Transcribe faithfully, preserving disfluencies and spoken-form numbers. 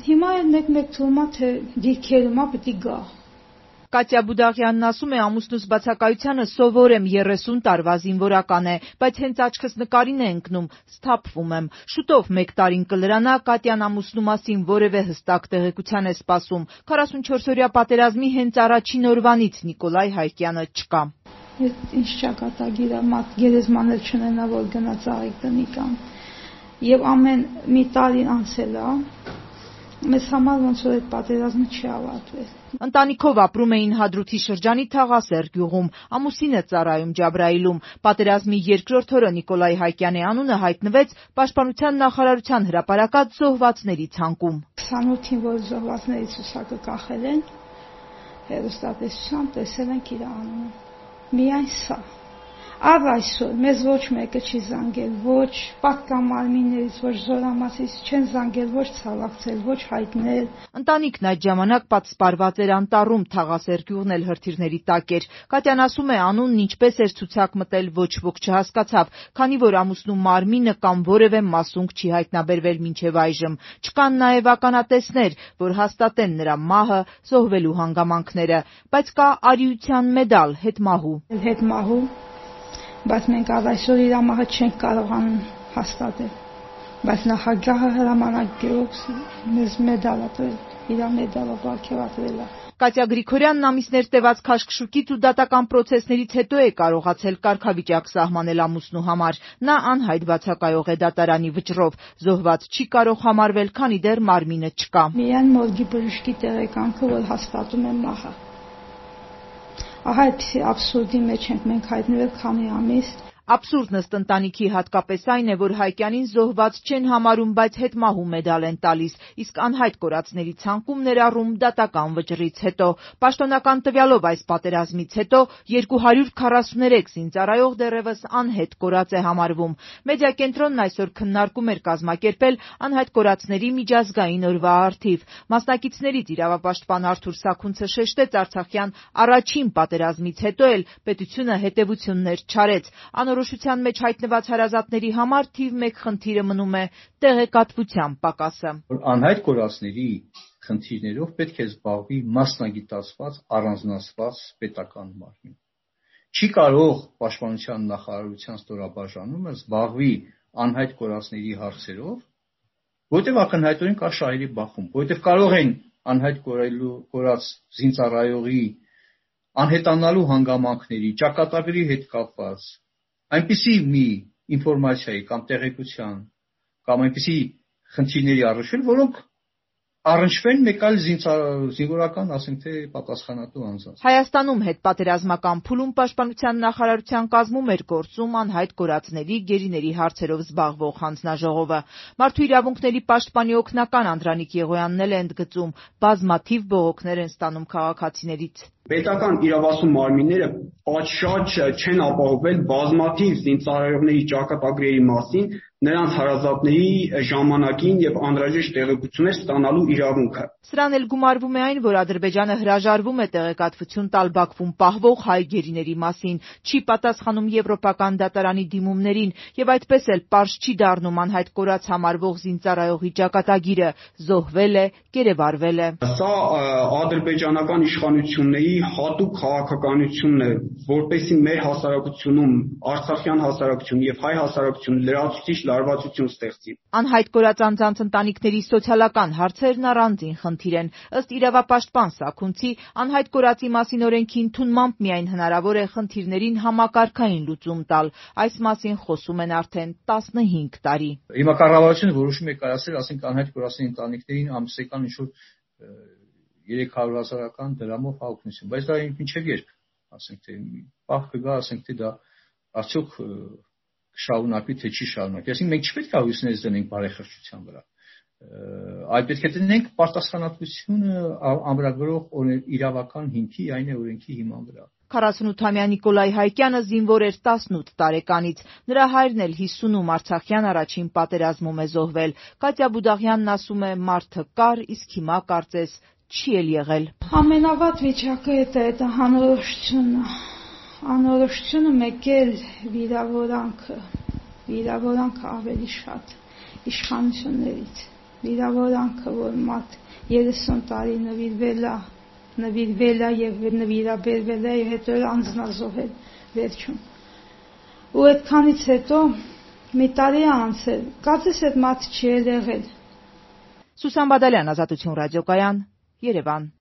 Հիմա էլ մեկ-մեկ թվում է, թե դիրքերում է պետք է գա։ Կատյա Բուդաղյանն ասում է, ամուսնուս բացակայությանը սովոր եմ, երեսուն տարվա զինվորական է, բայց հենց աչքս նկարին է ընկնում, սթափվում եմ։ Շուտով մեկ տարին կլրանա, Կատյան ամուսնու մասին որևէ հստակ տեղեկության է սպասում։ քառասունչորսօրյա պատերազմի հենց առաջին օրվանից Նիկոլայ Հայկյանը չկա։ Ինչ ճակատագիր է, մատ գերեզմանել չունենա, որ գնա ծաղիկ տնի կամ։ Եվ ամեն մի տարին անցել է, մեզ համար ոնց որ այդ պատերազմը չի ավարտվել։ Ընտանիքով ապրում էին Հադրութի շրջանի Թաղասեր գյուղում, ամուսինը ծառայում Ջաբրայիլում։ Պատերազմի երկրորդ օրը Նիկոլայ Հայկյանի անունը հայտնվեց Պաշտպանության նախարարության հրապարակած զոհվածների ցանկում։ քսանութին, որ զոհվածների ցուցակը կախել են, հեռուստատեսությամբ տեսել ենք իր անունը։ Միայն սա։ Առ այսօր մեզ ոչ մեկը չի զանգել, ոչ պատկամարմիններից, ոչ զորամասից չեն զանգել, ոչ ցավակցել, ոչ հայտնել։ Ընտանիքն այդ ժամանակ պատսպարված էր անտառում, Թաղասեր գյուղն էլ հրթիռների տակ էր։ Կատյան ասում է, անունն ինչպես էր ցուցակ մտել, ոչ ոք չհասկացավ, քանի որ ամուսնու մարմինը կամ որևէ մասունք չի հայտնաբերվել մինչև այժմ։ Չկան նաև ականատեսներ, որ հաստատեն նրա մահը, զոհվելու հանգամանքները, բայց կա արիության մեդալ հետմահու։ Հետմահու Բայց մենք առ այսօր իր մահը չենք կարողանում հաստատել։ Բայց նախագահը հրամանագրով մեզ մեդալ է տվել, իր մեդալը պարգևատրել է։ Կատյա Գրիգորյանն ամիսներ տևած քաշքշուկից ու դատական պրոցեսներից հետո է կարողացել կարգավիճակ սահմանել ամուսնու համար։ Նա անհայտ բացակայող է դատարանի վճռով, զոհված չի կարող համարվել, քանի դեռ մարմինը չկա։ Միայն մորգի բժշկի տեղեկանքը, որ հաստատում է մահը։ Ահա այդպիսի աբսուրդի մեջ ենք մենք հայտնվել քանի ամիս։ Աբսուրդն ըստ ընտանիքի հատկապես այն է, որ Հայկյանին զոհված չեն համարում, բայց հետմահու մեդալ են տալիս, իսկ անհայտ կորածների ցանկում ներառում դատական վճռից հետո։ Պաշտոնական տվյալով այս պատերազմից հետո երկու հարյուր քառասուներեք զինծառայող դեռևս անհետ կորած է համարվում։ Մեդիակենտրոնն այսօր քննարկում էր կազմակերպել անհայտ կորածների միջազգային օրվա առթիվ։ Մասնակիցներից իրավապաշտպան Արթուր Սաքունցը շեշտեց Արցախյան առաջին պատերազմից հետո էլ պետությունը հետևություններ չարեց։ Անորոշության մեջ հայտնված հարազատների համար թիվ մեկ խնդիրը մնում է տեղեկատվության պակասը։ Անհայտ կորածների խնդիրներով պետք է զբաղվի մասնագիտացված, առանձնացված պետական մարմին։ Չի կարող Պաշտպանության նախարարության ստորաբաժանումը զբաղվի անհայտ կորածների հարցերով, որտեղ ակնհայտորեն կա շահերի բախում, որտեղ կարող են անհայտ կորած զինծառայողի անհետանալու հանգամանքների, ճակատագրի հետ կապված այնպիսի մի ինֆորմացիայի կամ տեղեկության կամ այնպիսի խնդիրների առնչվել, որոնք առնչվեն մեկ այլ զինվորական, ասենք թե պատասխանատու անձանց։ Հայաստանում հետպատերազմական փուլում Պաշտպանության նախարարության կազմում էր գործում անհայտ կորածների, գերիների հարցերով զբաղվող հանձնաժողովը։ Մարդու իրավունքների պաշտպանի օգնական Անդրանիկ Եղոյանն էլ է ընդգծում, բազմաթիվ բողոքներ են ստանում քաղաքացիներից։ Պետական իրավասու մարմինները պատշաճ չեն ապահովել բազմաթիվ զինծառայողների ճակատագրերի մասին, նրանց հարազատների ժամանակին եւ անհրաժեշտ տեղեկություններ ստանալու իրավունքը։ Սրան էլ գումարվում է այն, որ Ադրբեջանը հրաժարվում է տեղեկատվություն տալ Բաքվում պահվող հայ գերիների մասին, չի պատասխանում եվրոպական դատարանի դիմումներին եւ այդպես էլ պարզ չի դառնում անհայտ կորած համարվող զինծառայողի ճակատագիրը, զոհվել է, կերեվարվել է։ Սա ադրբեջանական իշխանությունների հատուկ քաղաքականությունն է, որպեսզի մեր հասարակությունում, արցախյան հասարակություն եւ հայ հասարակություն լրացուցիչ լարվածություն ստեղծի։ Անհայտ կորած անձանց ընտանիքների սոցիալական հարցերն առանձին խնդիր են։ Ըստ իրավապաշտպան Սաքունցի, անհայտ կորածի մասին օրենքի ընդունմամբ միայն հնարավոր է խնդիրներին համակարգային լուծում տալ։ Այս մասին խոսում են արդեն տասնհինգ տարի։ Հիմա կառավարությունը որոշում է կայացրել, ասենք անհայտ կորածների ընտանիքներին ամսական ինչ-որ երեք հարյուր հազարական դրամով հաղորդություն, բայց դա ինչև երբ, ասենք թե պահ կգա, ասենք թե դա արդյոք շարունակվի թե չի շարունակվի։ Այսինքն մենք չպետք է հույսներ դնենք բարեխղճության վրա։ Այլ պետք է դնենք պարտասխանատվությունը ամրագրող իրավական հիմքի, այն է օրենքի հիման վրա։ քառասունութամյա Նիկոլայ Հայկյանը զինվոր էր տասնութ տարեկանից։ Նրա հայրն էլ հիսունում Արցախյան առաջին պատերազմում է զոհվել։ Կատյա Բուդաղյանն ասում է, մարդը կար, իսկ հիմա կարծես չի էլ եղել։ Ամենավատ վիճակը դա է, դա անորոշությունն է։ Անորոշությունը մեկ էլ վիրավորանքը, վիրավորանքը ավելի շատ իշխանություններից։ վիրավորանքը, որ մարդ երեսուն տարի նվիրվել է, նվիրվել է եւ նվիրաբերվել է, եւ հետո անձնազոհել վերջում։ Ու այդքանից հետո մի տարի է անցել, կարծես այդ մարդը չի եղել։ Սուսան Բադալյան, Ազատություն ռադիոկայան, Երևան։